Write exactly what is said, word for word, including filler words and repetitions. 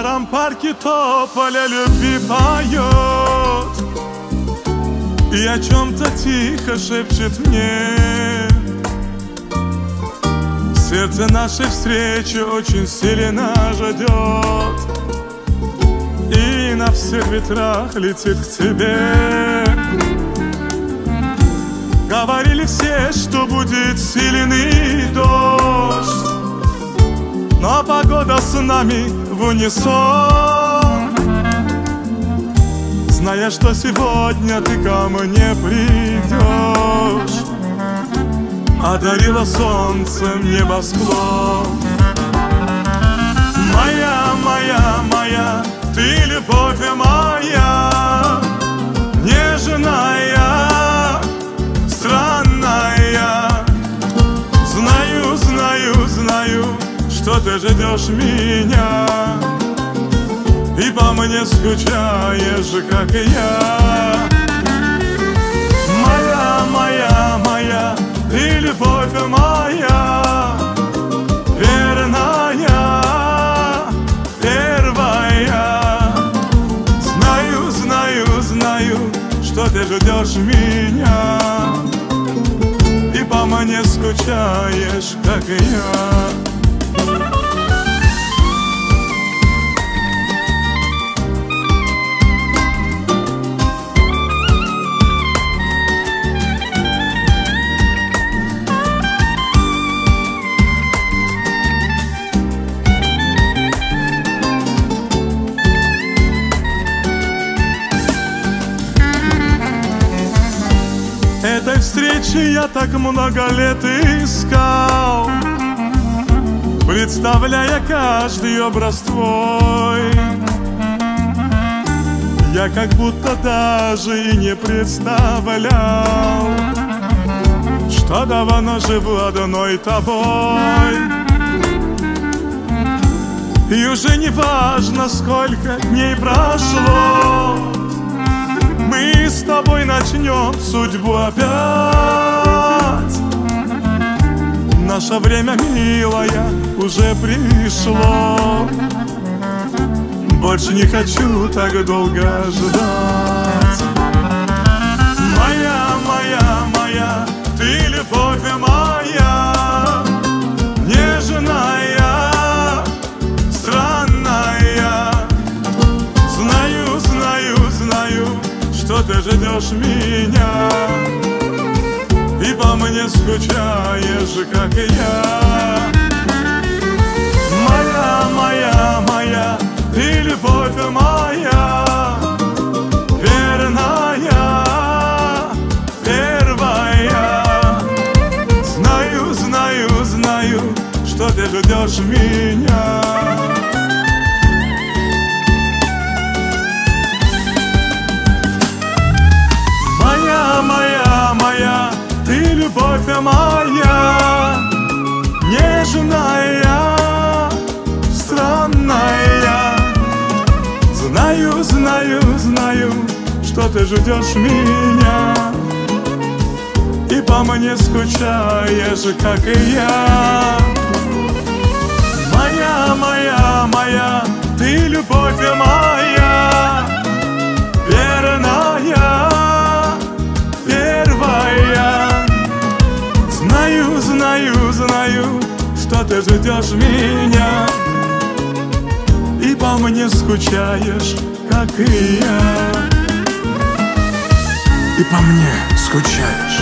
старом парке тополя любви поет и о чем-то тихо шепчет мне. Сердце нашей встречи очень сильно ждет и на всех ветрах летит к тебе. Говорили все, что будет сильный дождь, но погода с нами в унисон. Зная, что сегодня ты ко мне придешь, одарила солнцем небосклон. Моя, моя, моя, ты любовь моя, нежная, странная. Знаю, знаю, знаю, что ты ждешь меня и по мне скучаешь, как и я. Моя, моя, моя, ты любовь моя, верная, первая. Знаю, знаю, знаю, что ты ждешь меня и по мне скучаешь, как и я. Этой встречи я так много лет искал, представляя каждый образ твой. Я как будто даже и не представлял, что давно живу одной тобой. И уже не важно, сколько дней прошло, мы с тобой начнем судьбу опять. Наше время, милая, уже пришло. Больше не хочу так долго ждать. Моя, моя, моя, ты любовь моя, нежная, странная. Знаю, знаю, знаю, что ты ждешь меня и по мне скучаешь, как и я. Моя, моя, моя, ты любовь моя, верная, первая. Знаю, знаю, знаю, что ты ждешь меня. Моя, моя, моя, ты любовь моя, нежная, странная. Знаю, знаю, знаю, что ты ждешь меня и по мне скучаешь, как и я. Моя, моя, моя, ты любовь моя, верная, первая. Знаю, знаю, знаю, что ты ждешь меня и по мне скучаешь, как и я. И по мне скучаешь.